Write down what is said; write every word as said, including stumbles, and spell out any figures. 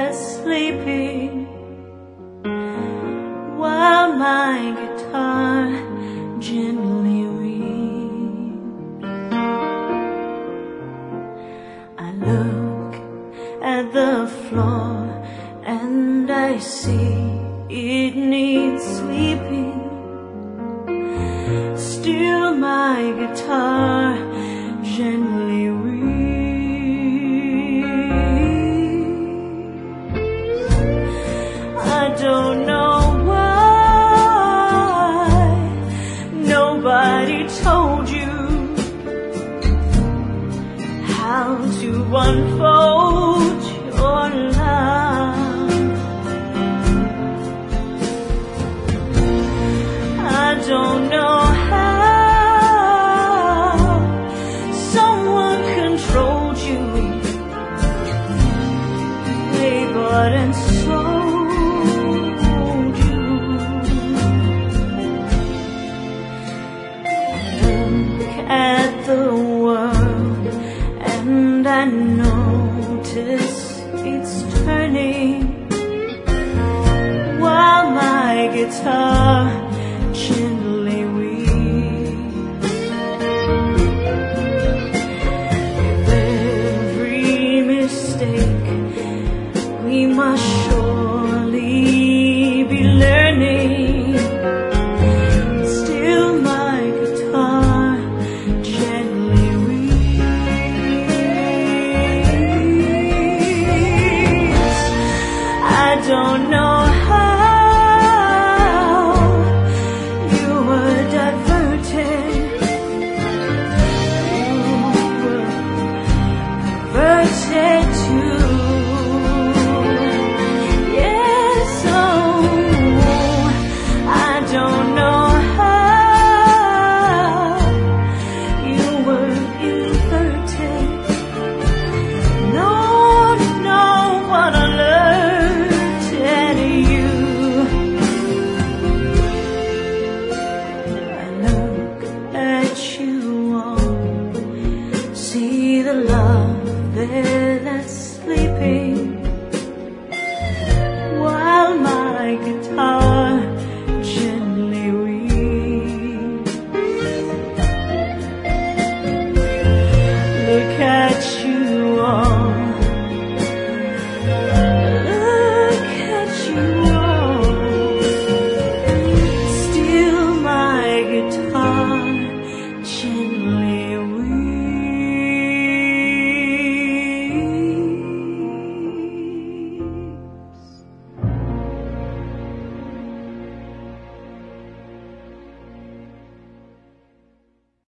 sleeping while my guitar gently weeps. I look at the floor and I see it needs sweeping. Still my guitar gently weeps. I don't know why nobody told you how to unfold your love. I don't know how someone controlled you, they bought and sold you. Look at the world and I notice it's turning while my guitar gently weeps. With every mistake we must surely be learning. Still my guitar gently weeps. I don't know